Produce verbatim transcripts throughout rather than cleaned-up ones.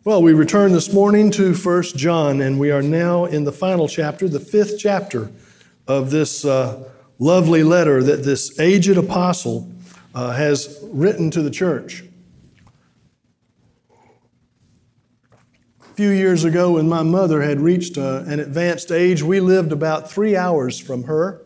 Well, we return this morning to First John, and we are now in the final chapter, the fifth chapter of this uh, lovely letter that this aged apostle uh, has written to the church. A few years ago, when my mother had reached uh, an advanced age, we lived about three hours from her.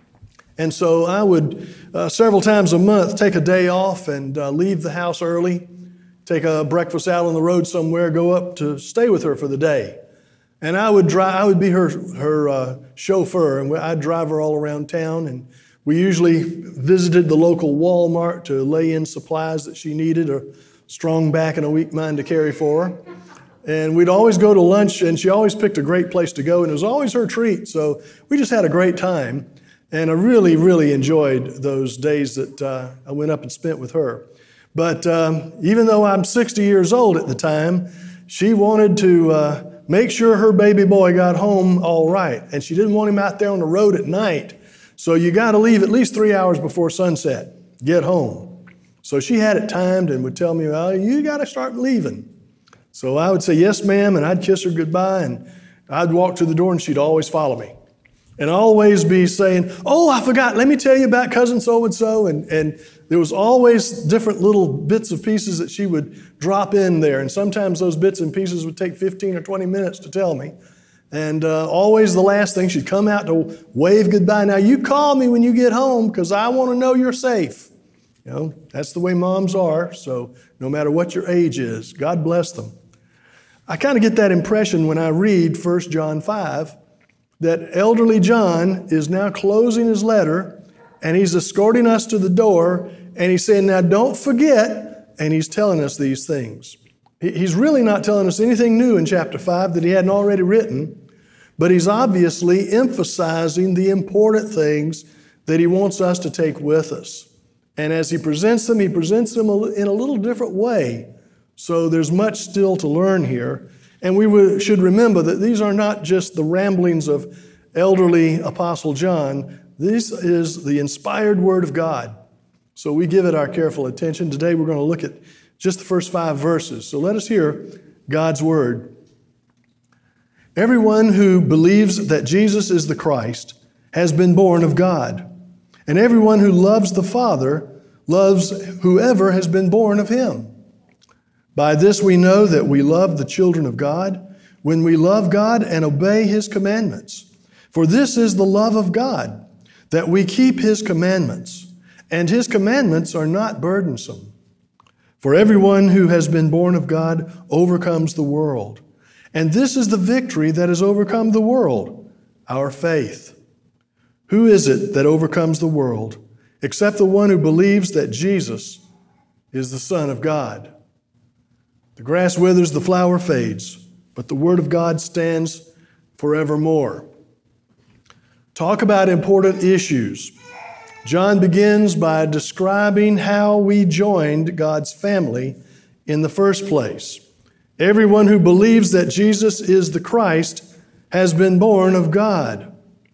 And so I would, uh, several times a month, take a day off and uh, leave the house early, take a breakfast out on the road somewhere, go up to stay with her for the day. And I would drive, I would be her, her uh, chauffeur, and I'd drive her all around town. And we usually visited the local Walmart to lay in supplies that she needed, a strong back and a weak mind to carry for her. And we'd always go to lunch, and she always picked a great place to go, and it was always her treat. So we just had a great time. And I really, really enjoyed those days that uh, I went up and spent with her. But um, even though I'm sixty years old at the time, she wanted to uh, make sure her baby boy got home all right. And she didn't want him out there on the road at night. So you got to leave at least three hours before sunset, get home. So she had it timed and would tell me, well, you got to start leaving. So I would say, yes, ma'am, and I'd kiss her goodbye, and I'd walk to the door, and she'd always follow me. And always be saying, oh, I forgot, let me tell you about cousin so-and-so. And, and there was always different little bits of pieces that she would drop in there. And sometimes those bits and pieces would take fifteen or twenty minutes to tell me. And uh, always the last thing, she'd come out to wave goodbye. Now, you call me when you get home because I want to know you're safe. You know, that's the way moms are. So no matter what your age is, God bless them. I kind of get that impression when I read First John five, that elderly John is now closing his letter, and he's escorting us to the door, and he's saying, now don't forget, and he's telling us these things. He's really not telling us anything new in chapter five that he hadn't already written, but he's obviously emphasizing the important things that he wants us to take with us. And as he presents them, he presents them in a little different way. So there's much still to learn here. And we should remember that these are not just the ramblings of elderly Apostle John. This is the inspired Word of God. So we give it our careful attention. Today we're going to look at just the first five verses. So let us hear God's Word. Everyone who believes that Jesus is the Christ has been born of God. And everyone who loves the Father loves whoever has been born of Him. By this we know that we love the children of God, when we love God and obey His commandments. For this is the love of God, that we keep His commandments, and His commandments are not burdensome. For everyone who has been born of God overcomes the world. And this is the victory that has overcome the world, our faith. Who is it that overcomes the world, except the one who believes that Jesus is the Son of God? The grass withers, the flower fades, but the Word of God stands forevermore. Talk about important issues. John begins by describing how we joined God's family in the first place. Everyone who believes that Jesus is the Christ has been born of God.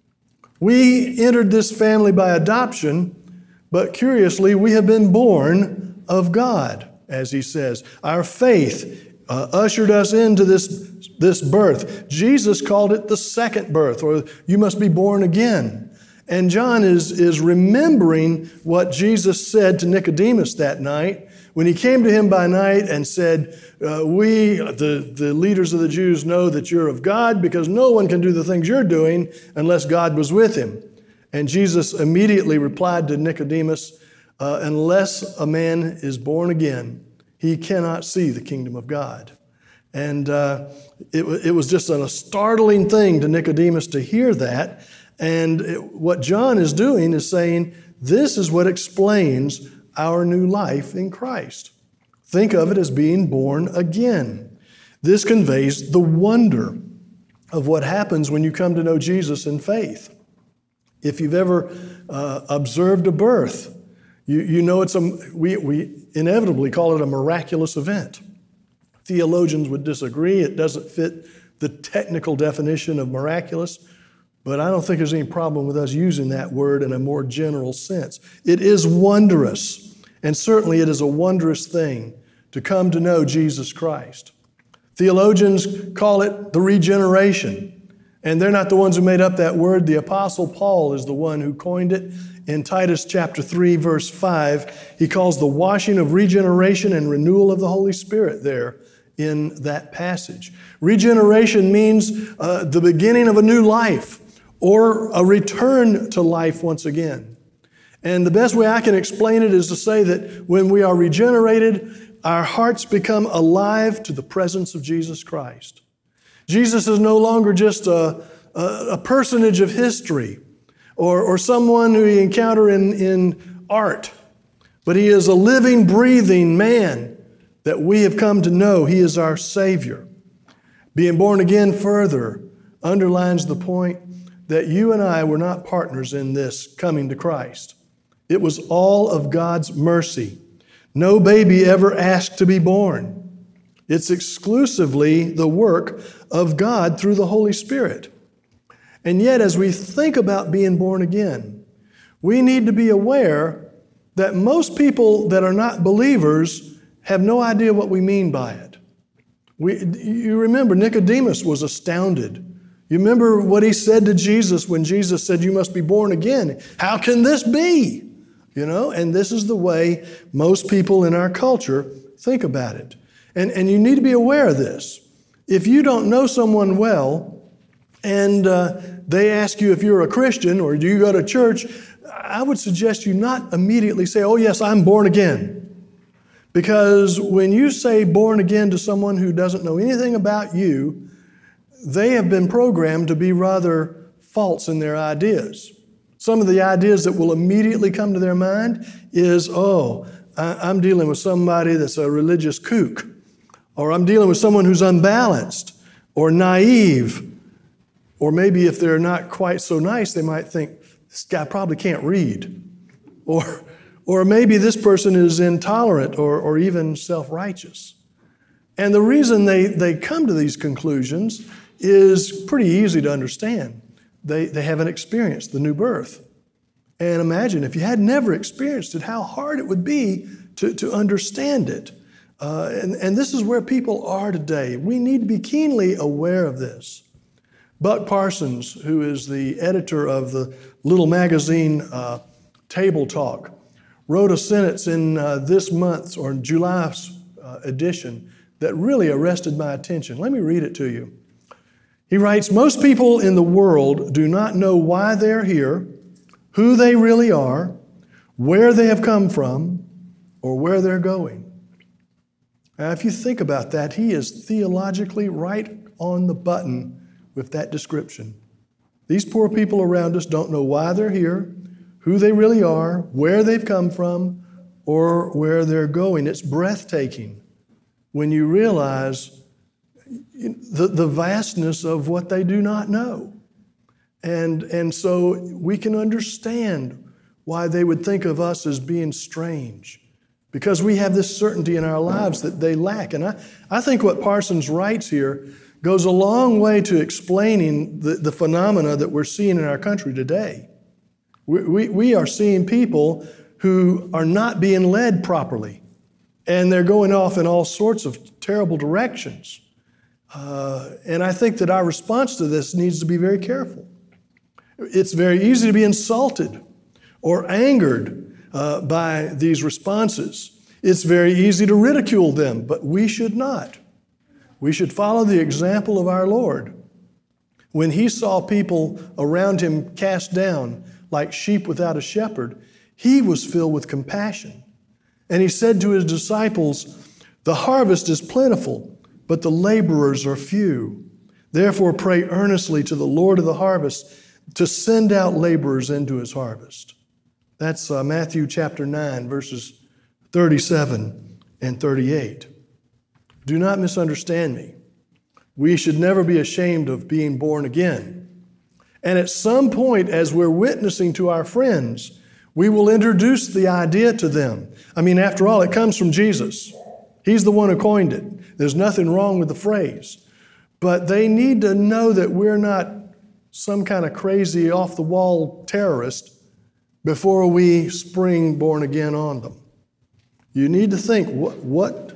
We entered this family by adoption, but curiously, we have been born of God. As he says, our faith uh, ushered us into this, this birth. Jesus called it the second birth, or you must be born again. And John is, is remembering what Jesus said to Nicodemus that night when he came to him by night and said, uh, we, the, the leaders of the Jews, know that you're of God because no one can do the things you're doing unless God was with him. And Jesus immediately replied to Nicodemus, Uh, unless a man is born again, he cannot see the kingdom of God. And uh, it, it was just a startling thing to Nicodemus to hear that. And it, what John is doing is saying, this is what explains our new life in Christ. Think of it as being born again. This conveys the wonder of what happens when you come to know Jesus in faith. If you've ever uh, observed a birth, You, you know, it's a, we, we inevitably call it a miraculous event. Theologians would disagree. It doesn't fit the technical definition of miraculous, but I don't think there's any problem with us using that word in a more general sense. It is wondrous, and certainly it is a wondrous thing to come to know Jesus Christ. Theologians call it the regeneration. And they're not the ones who made up that word. The Apostle Paul is the one who coined it. In Titus chapter three, verse five, he calls the washing of regeneration and renewal of the Holy Spirit there in that passage. Regeneration means uh, the beginning of a new life or a return to life once again. And the best way I can explain it is to say that when we are regenerated, our hearts become alive to the presence of Jesus Christ. Jesus is no longer just a, a, a personage of history or, or someone who you encounter in, in art, but he is a living, breathing man that we have come to know. He is our Savior. Being born again further underlines the point that you and I were not partners in this coming to Christ. It was all of God's mercy. No baby ever asked to be born. It's exclusively the work of God through the Holy Spirit. And yet, as we think about being born again, we need to be aware that most people that are not believers have no idea what we mean by it. We, you remember, Nicodemus was astounded. You remember what he said to Jesus when Jesus said, "You must be born again." How can this be? You know, and this is the way most people in our culture think about it. And, and you need to be aware of this. If you don't know someone well and uh, they ask you if you're a Christian or do you go to church, I would suggest you not immediately say, "Oh yes, I'm born again." Because when you say born again to someone who doesn't know anything about you, they have been programmed to be rather false in their ideas. Some of the ideas that will immediately come to their mind is, oh, I'm dealing with somebody that's a religious kook, or I'm dealing with someone who's unbalanced or naive, or maybe if they're not quite so nice, they might think, this guy probably can't read, or, or maybe this person is intolerant or, or even self-righteous. And the reason they, they come to these conclusions is pretty easy to understand. They, they haven't experienced the new birth. And imagine if you had never experienced it, how hard it would be to, to understand it. Uh, and, and this is where people are today. We need to be keenly aware of this. Buck Parsons, who is the editor of the little magazine uh, Table Talk, wrote a sentence in uh, this month's or July's uh, edition that really arrested my attention. Let me read it to you. He writes, "Most people in the world do not know why they're here, who they really are, where they have come from, or where they're going." Now, if you think about that, he is theologically right on the button with that description. These poor people around us don't know why they're here, who they really are, where they've come from, or where they're going. It's breathtaking when you realize the, the vastness of what they do not know. And, and so we can understand why they would think of us as being strange, because we have this certainty in our lives that they lack. And I, I think what Parsons writes here goes a long way to explaining the, the phenomena that we're seeing in our country today. We, we, we are seeing people who are not being led properly, and they're going off in all sorts of terrible directions. Uh, and I think that our response to this needs to be very careful. It's very easy to be insulted or angered uh, by these responses. It's very easy to ridicule them, but we should not. We should follow the example of our Lord. When he saw people around him cast down like sheep without a shepherd, he was filled with compassion. And he said to his disciples, "The harvest is plentiful, but the laborers are few. Therefore pray earnestly to the Lord of the harvest to send out laborers into his harvest." That's uh, Matthew chapter nine, verses thirty-seven and thirty-eight. Do not misunderstand me. We should never be ashamed of being born again. And at some point, as we're witnessing to our friends, we will introduce the idea to them. I mean, after all, it comes from Jesus. He's the one who coined it. There's nothing wrong with the phrase. But they need to know that we're not some kind of crazy off-the-wall terrorist before we spring born again on them. You need to think, what, what,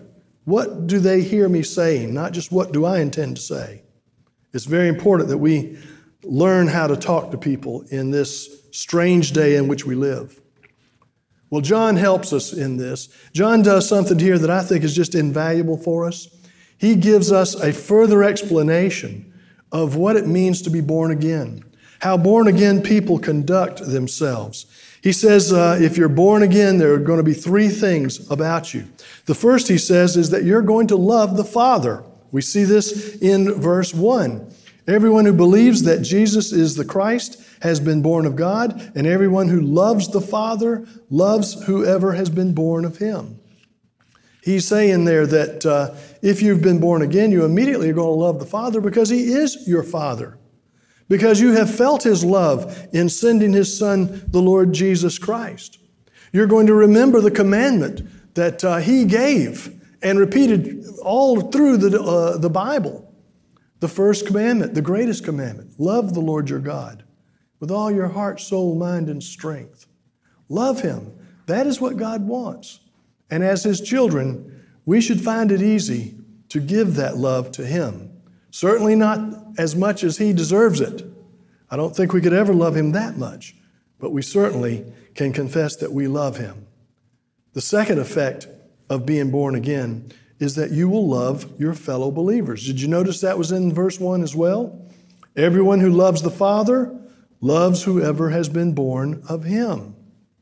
what do they hear me saying, not just what do I intend to say. It's very important that we learn how to talk to people in this strange day in which we live. Well, John helps us in this. John does something here that I think is just invaluable for us. He gives us a further explanation of what it means to be born again, how born again people conduct themselves. He says, uh, if you're born again, there are going to be three things about you. The first, he says, is that you're going to love the Father. We see this in verse one. Everyone who believes that Jesus is the Christ has been born of God, and everyone who loves the Father loves whoever has been born of him. He's saying there that uh, if you've been born again, you immediately are going to love the Father because he is your Father. Because you have felt his love in sending his Son, the Lord Jesus Christ. You're going to remember the commandment that uh, he gave and repeated all through the, uh, the Bible. The first commandment, the greatest commandment, love the Lord your God with all your heart, soul, mind, and strength. Love him. That is what God wants. And as his children, we should find it easy to give that love to him. Certainly not as much as he deserves it. I don't think we could ever love him that much, but we certainly can confess that we love him. The second effect of being born again is that you will love your fellow believers. Did you notice that was in verse one as well? Everyone who loves the Father loves whoever has been born of him.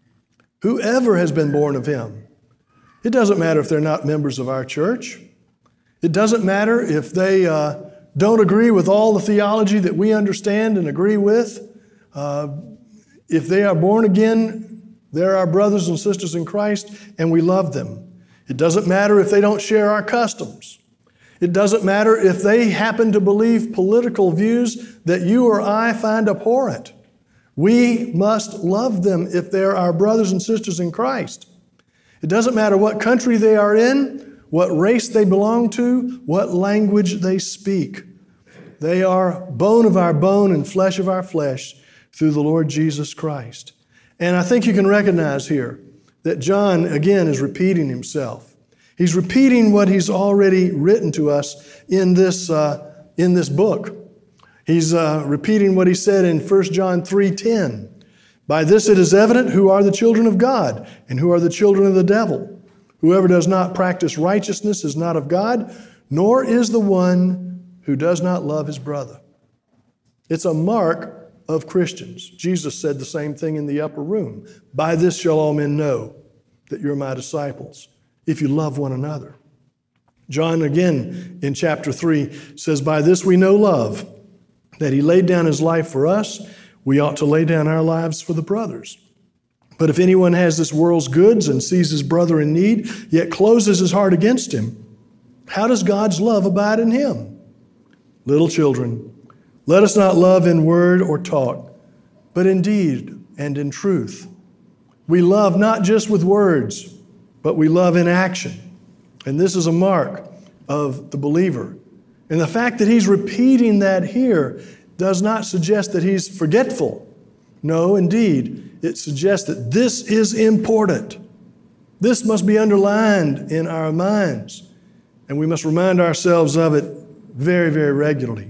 Whoever has been born of him. It doesn't matter if they're not members of our church. It doesn't matter if they uh, don't agree with all the theology that we understand and agree with. Uh, if they are born again, they're our brothers and sisters in Christ, and we love them. It doesn't matter if they don't share our customs. It doesn't matter if they happen to believe political views that you or I find abhorrent. We must love them if they're our brothers and sisters in Christ. It doesn't matter what country they are in, what race they belong to, what language they speak. They are bone of our bone and flesh of our flesh through the Lord Jesus Christ. And I think you can recognize here that John, again, is repeating himself. He's repeating what he's already written to us in this, uh, in this book. He's uh, repeating what he said in First John three ten. By this it is evident who are the children of God and who are the children of the devil. Whoever does not practice righteousness is not of God, nor is the one who does not love his brother. It's a mark of Christians. Jesus said the same thing in the upper room. By this shall all men know that you're my disciples, if you love one another. John again in chapter three says, by this we know love, that he laid down his life for us. We ought to lay down our lives for the brothers. But if anyone has this world's goods and sees his brother in need, yet closes his heart against him, how does God's love abide in him? Little children, let us not love in word or talk, but in deed and in truth. We love not just with words, but we love in action. And this is a mark of the believer. And the fact that he's repeating that here does not suggest that he's forgetful. No, indeed, it suggests that this is important. This must be underlined in our minds, and we must remind ourselves of it very, very regularly.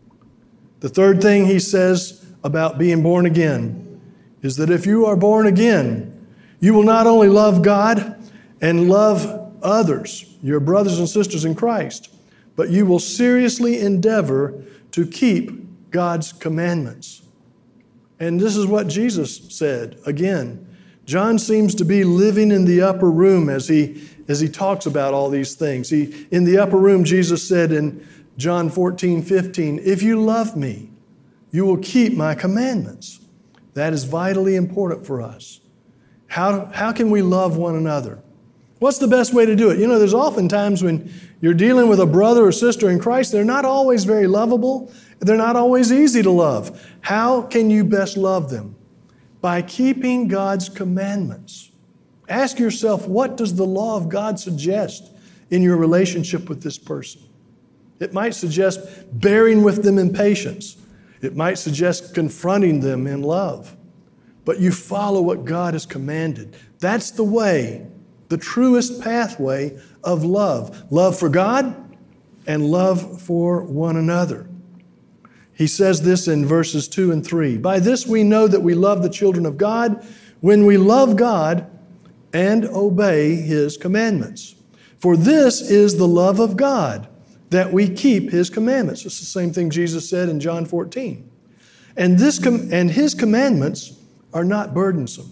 The third thing he says about being born again is that if you are born again, you will not only love God and love others, your brothers and sisters in Christ, but you will seriously endeavor to keep God's commandments. And this is what Jesus said. Again, John seems to be living in the upper room as he, as he talks about all these things. He, in the upper room, Jesus said in John fourteen fifteen, if you love me, you will keep my commandments. That is vitally important for us. How, how can we love one another? What's the best way to do it? You know, there's often times when you're dealing with a brother or sister in Christ, they're not always very lovable. They're not always easy to love. How can you best love them? By keeping God's commandments. Ask yourself, what does the law of God suggest in your relationship with this person? It might suggest bearing with them in patience. It might suggest confronting them in love. But you follow what God has commanded. That's the way the truest pathway of love. Love for God and love for one another. He says this in verses two and three. By this we know that we love the children of God when we love God and obey His commandments. For this is the love of God, that we keep His commandments. It's the same thing Jesus said in John fourteen. And, this com- and His commandments are not burdensome.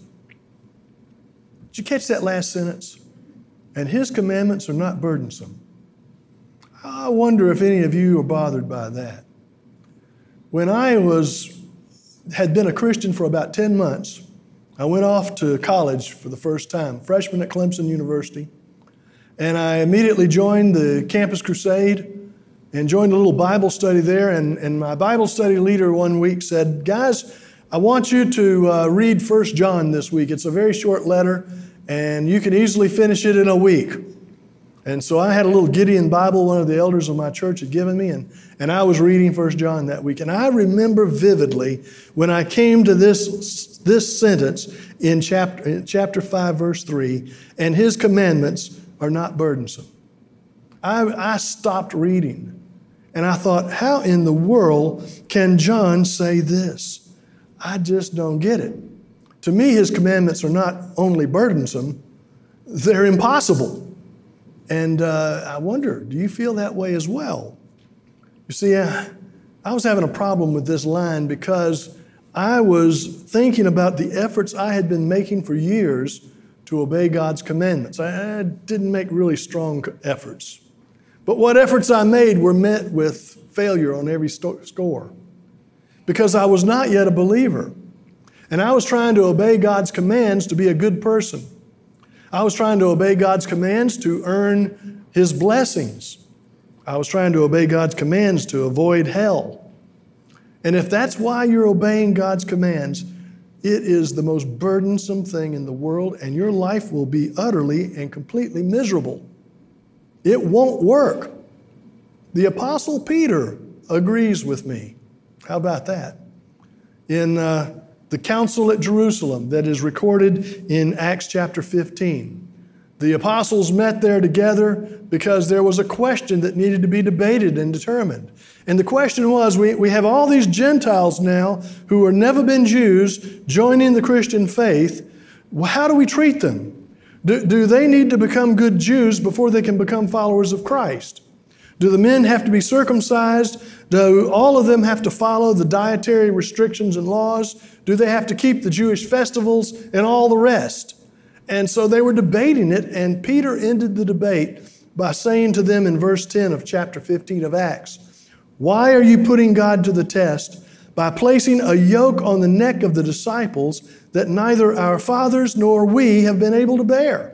Did you catch that last sentence? And His commandments are not burdensome. I wonder if any of you are bothered by that. When I was, had been a Christian for about ten months, I went off to college for the first time, freshman at Clemson University, and I immediately joined the Campus Crusade and joined a little Bible study there, and, and my Bible study leader one week said, guys, I want you to uh, read First John this week. It's a very short letter, and you can easily finish it in a week. And so I had a little Gideon Bible one of the elders of my church had given me, and, and I was reading First John that week. And I remember vividly when I came to this, this sentence in chapter, in chapter five, verse three, and His commandments are not burdensome. I, I stopped reading, and I thought, how in the world can John say this? I just don't get it. To me, His commandments are not only burdensome, they're impossible. And uh, I wonder, do you feel that way as well? You see, I, I was having a problem with this line because I was thinking about the efforts I had been making for years to obey God's commandments. I, I didn't make really strong efforts. But what efforts I made were met with failure on every sto- score because I was not yet a believer. And I was trying to obey God's commands to be a good person. I was trying to obey God's commands to earn His blessings. I was trying to obey God's commands to avoid hell. And if that's why you're obeying God's commands, it is the most burdensome thing in the world, and your life will be utterly and completely miserable. It won't work. The Apostle Peter agrees with me. How about that? In uh, the council at Jerusalem that is recorded in Acts chapter fifteen. The apostles met there together because there was a question that needed to be debated and determined. And the question was, we, we have all these Gentiles now who have never been Jews joining the Christian faith. Well, how do we treat them? Do, do they need to become good Jews before they can become followers of Christ? Do the men have to be circumcised? Do all of them have to follow the dietary restrictions and laws? Do they have to keep the Jewish festivals and all the rest? And so they were debating it, and Peter ended the debate by saying to them in verse ten of chapter fifteen of Acts, "Why are you putting God to the test by placing a yoke on the neck of the disciples that neither our fathers nor we have been able to bear?"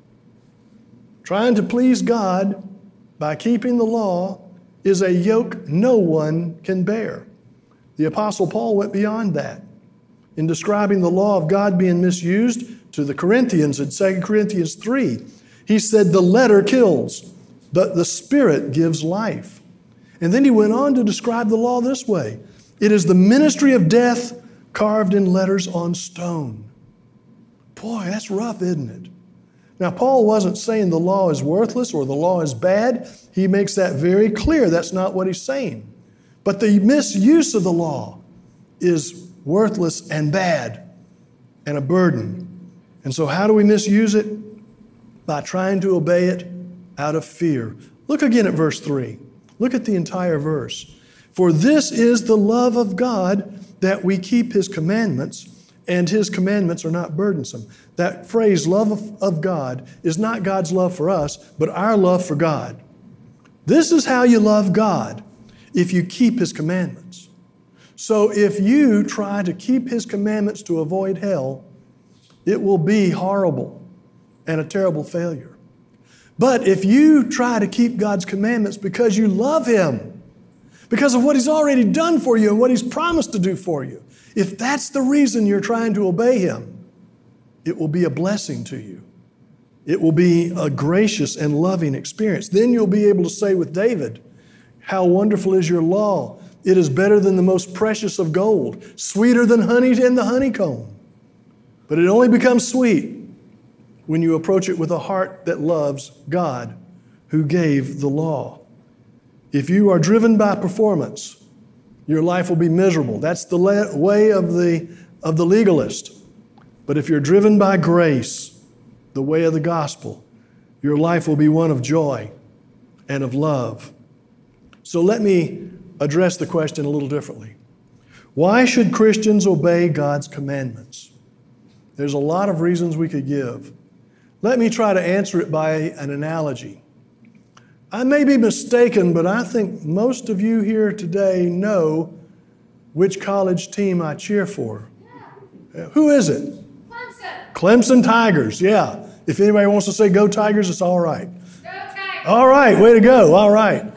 Trying to please God by keeping the law is a yoke no one can bear. The Apostle Paul went beyond that in describing the law of God being misused to the Corinthians in Second Corinthians three. He said, the letter kills, but the Spirit gives life. And then he went on to describe the law this way. It is the ministry of death carved in letters on stone. Boy, that's rough, isn't it? Now, Paul wasn't saying the law is worthless or the law is bad. He makes that very clear. That's not what he's saying. But the misuse of the law is worthless and bad and a burden. And so how do we misuse it? By trying to obey it out of fear. Look again at verse three. Look at the entire verse. For this is the love of God, that we keep His commandments, and His commandments are not burdensome. That phrase, love of, of God, is not God's love for us, but our love for God. This is how you love God, if you keep His commandments. So if you try to keep His commandments to avoid hell, it will be horrible and a terrible failure. But if you try to keep God's commandments because you love Him, because of what He's already done for you and what He's promised to do for you, if that's the reason you're trying to obey Him, it will be a blessing to you. It will be a gracious and loving experience. Then you'll be able to say with David, how wonderful is your law. It is better than the most precious of gold, sweeter than honey in the honeycomb. But it only becomes sweet when you approach it with a heart that loves God, who gave the law. If you are driven by performance, your life will be miserable. That's the le- way of the, of the legalist. But if you're driven by grace, the way of the gospel, your life will be one of joy and of love. So let me address the question a little differently. Why should Christians obey God's commandments? There's a lot of reasons we could give. Let me try to answer it by an analogy. I may be mistaken, but I think most of you here today know which college team I cheer for. Yeah. Who is it? Clemson. Clemson Tigers, yeah. If anybody wants to say go Tigers, it's all right. Go Tigers. All right, way to go, all right.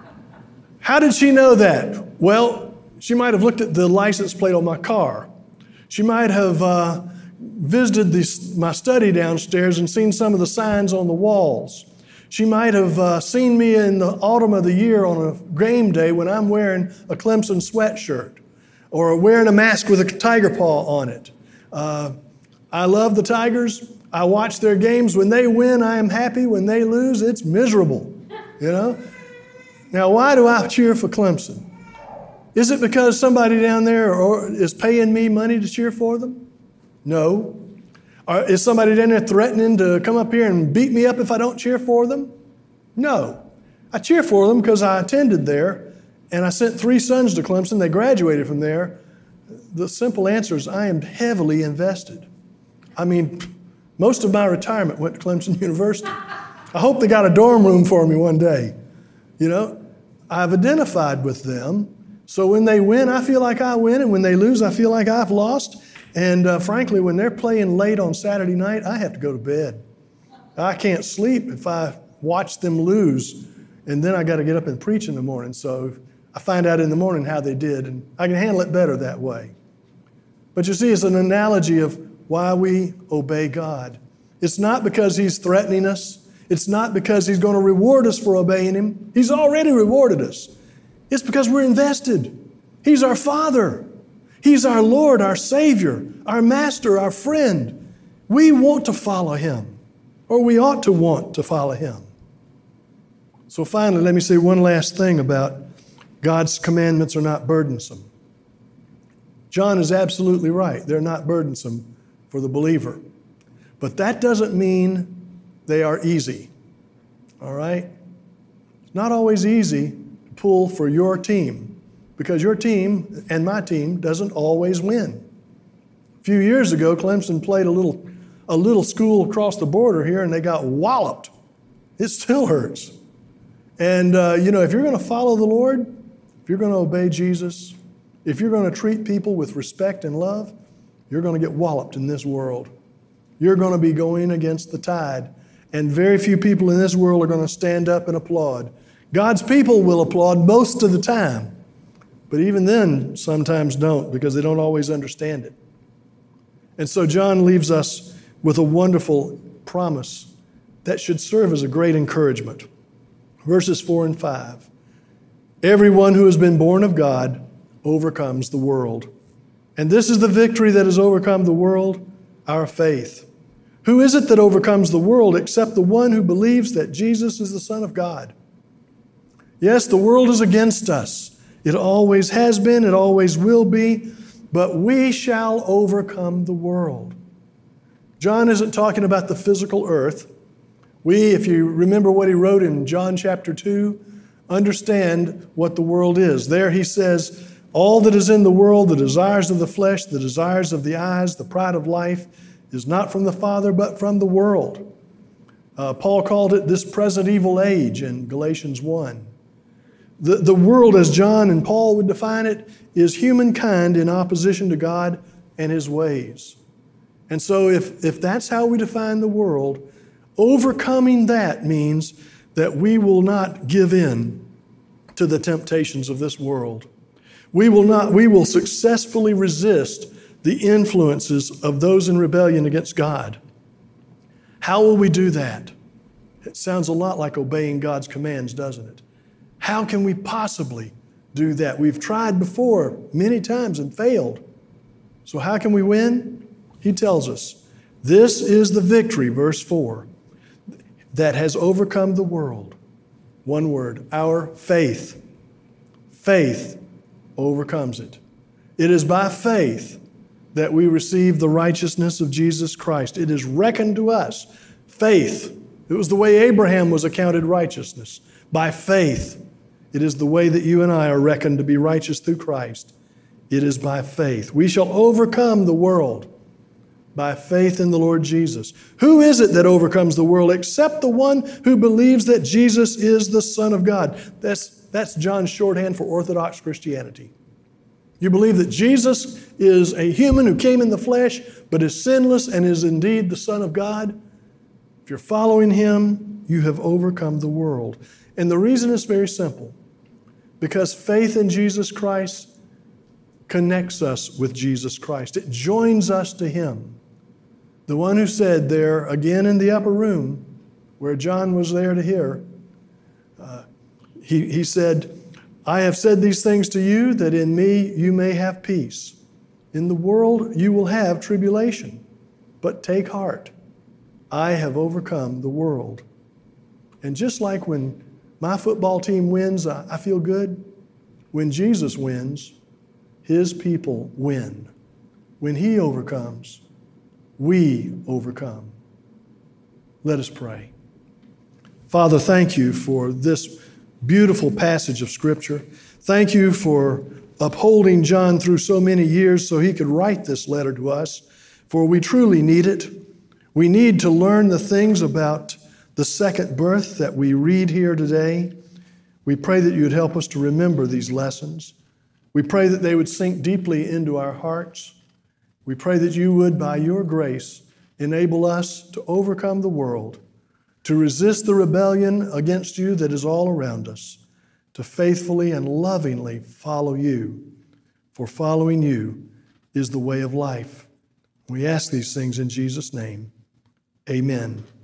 How did she know that? Well, she might have looked at the license plate on my car. She might have uh, visited the, my study downstairs and seen some of the signs on the walls. She might have uh, seen me in the autumn of the year on a game day when I'm wearing a Clemson sweatshirt or wearing a mask with a tiger paw on it. Uh, I love the Tigers. I watch their games. When they win, I am happy. When they lose, it's miserable, you know? Now, why do I cheer for Clemson? Is it because somebody down there or is paying me money to cheer for them? No. Or is somebody down there threatening to come up here and beat me up if I don't cheer for them? No. I cheer for them because I attended there and I sent three sons to Clemson. They graduated from there. The simple answer is I am heavily invested. I mean, most of my retirement went to Clemson University. I hope they got a dorm room for me one day. You know, I've identified with them. So when they win, I feel like I win. And when they lose, I feel like I've lost. And uh, frankly, when they're playing late on Saturday night, I have to go to bed. I can't sleep if I watch them lose. And then I got to get up and preach in the morning. So I find out in the morning how they did. And I can handle it better that way. But you see, it's an analogy of why we obey God. It's not because He's threatening us. It's not because He's going to reward us for obeying Him. He's already rewarded us. It's because we're invested. He's our Father. He's our Lord, our Savior, our Master, our friend. We want to follow Him, or we ought to want to follow Him. So finally, let me say one last thing about God's commandments are not burdensome. John is absolutely right. They're not burdensome for the believer. But that doesn't mean they are easy, all right? It's not always easy to pull for your team because your team and my team doesn't always win. A few years ago, Clemson played a little, a little school across the border here and they got walloped. It still hurts. And, uh, you know, if you're going to follow the Lord, if you're going to obey Jesus, if you're going to treat people with respect and love, you're going to get walloped in this world. You're going to be going against the tide. And very few people in this world are going to stand up and applaud. God's people will applaud most of the time. But even then, sometimes don't because they don't always understand it. And so John leaves us with a wonderful promise that should serve as a great encouragement. Verses four and five. Everyone who has been born of God overcomes the world. And this is the victory that has overcome the world, our faith. Who is it that overcomes the world except the one who believes that Jesus is the Son of God? Yes, the world is against us. It always has been, it always will be, but we shall overcome the world. John isn't talking about the physical earth. We, if you remember what he wrote in John chapter two, understand what the world is. There he says, all that is in the world, the desires of the flesh, the desires of the eyes, the pride of life, is not from the Father, but from the world. Uh, Paul called it this present evil age in Galatians one. The, the world, as John and Paul would define it, is humankind in opposition to God and His ways. And so if, if that's how we define the world, overcoming that means that we will not give in to the temptations of this world. We will not, we will successfully resist the influences of those in rebellion against God. How will we do that? It sounds a lot like obeying God's commands, doesn't it? How can we possibly do that? We've tried before many times and failed. So how can we win? He tells us, This is the victory, verse four, that has overcome the world. One word, our faith. Faith overcomes it. It is by faith that we receive the righteousness of Jesus Christ. It is reckoned to us. Faith. It was the way Abraham was accounted righteousness. By faith. It is the way that you and I are reckoned to be righteous through Christ. It is by faith. We shall overcome the world by faith in the Lord Jesus. Who is it that overcomes the world except the one who believes that Jesus is the Son of God? That's, that's John's shorthand for Orthodox Christianity. You believe that Jesus is a human who came in the flesh, but is sinless and is indeed the Son of God? If you're following Him, you have overcome the world. And the reason is very simple. Because faith in Jesus Christ connects us with Jesus Christ. It joins us to Him. The one who said there, again in the upper room, where John was there to hear, uh, he, he said, I have said these things to you that in me you may have peace. In the world you will have tribulation, but take heart. I have overcome the world. And just like when my football team wins, I, I feel good. When Jesus wins, His people win. When He overcomes, we overcome. Let us pray. Father, thank you for this beautiful passage of Scripture. Thank you for upholding John through so many years so he could write this letter to us, for we truly need it. We need to learn the things about the second birth that we read here today. We pray that you would help us to remember these lessons. We pray that they would sink deeply into our hearts. We pray that you would, by your grace, enable us to overcome the world, to resist the rebellion against you that is all around us, to faithfully and lovingly follow you, for following you is the way of life. We ask these things in Jesus' name. Amen.